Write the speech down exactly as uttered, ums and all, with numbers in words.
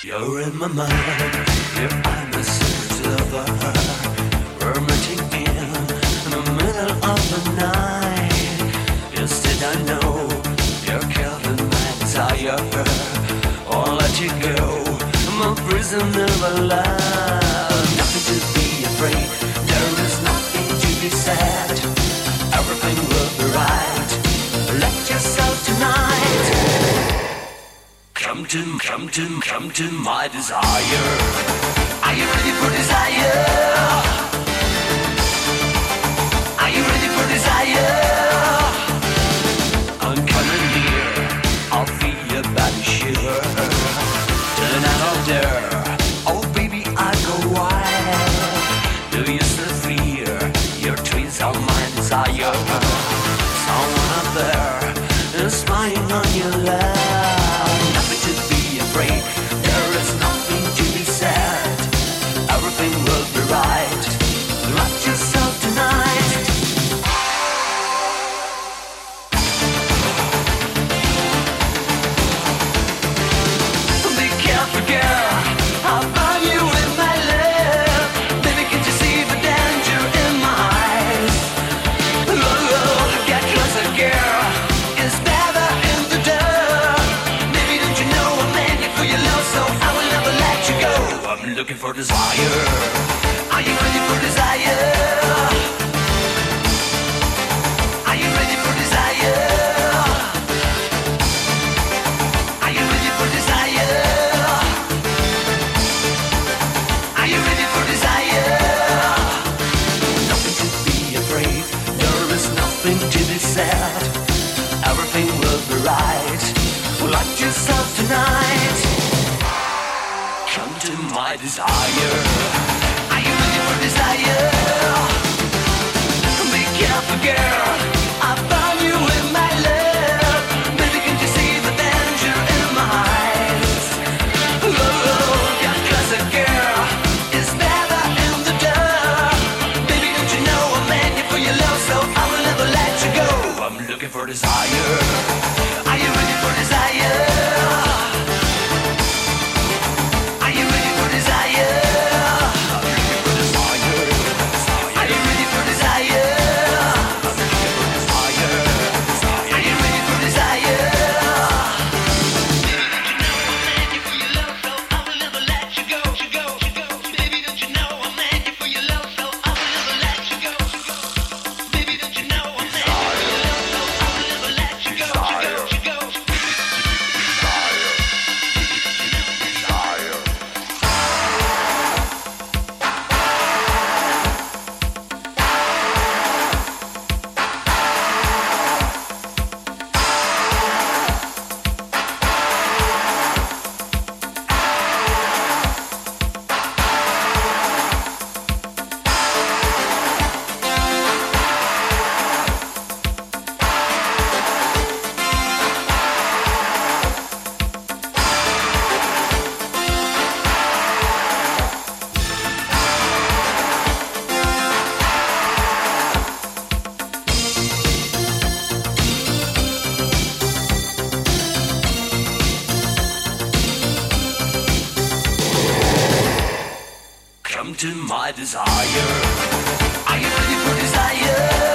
You're in my mind, you're I'm a secret lover. We're meeting in the middle of the night. Instead I know you're killing my desire. I'll let you go, I'm a prisoner of love. Nothing to be afraid, there is nothing to be said. Everything will be right, let yourself tonight. Come to, come to, come to my desire. Are you ready for desire? Are you ready for desire? I'm coming near, I'll feel your body shiver. Turn out there, oh baby I go wild. Do you still fear your twins are my desire? Someone up there is spying on your love. Nothing to be afraid, there is nothing to be said. Everything will be right, let yourself tonight. Be careful girl, I'll burn you with my love. Baby can't you see the danger in my eyes? Oh, get closer girl, it's better in the dark. Baby don't you know I'm made for your love, so I will never let you go. I'm looking for desire. Are you ready for desire? Are you ready for desire? Are you ready for desire? Are you ready for desire? Nothing to be afraid, there is nothing to be said. Everything will be right, let yourself tonight. Come to my desire. Are you ready for desire? Be careful girl, I'll burn you with my love. Baby can't you see the danger in my eyes? Oh, get closer girl, it's better in the dark. Baby don't you know I'm made for your love, so I will never let you go. I'm looking for desire. Are you ready for desire? Are you ready for desire? I'm looking for desire. Are you ready for desire? I'm looking for desire. Are you ready for desire? Baby, don't you know I'm made for your love, so I will never let you go. Baby, don't you know I'm made for your love, so I will never let you go. Baby, don't you know I'm made for your love, so I will never let you go. Come to my desire. Are you ready for desire?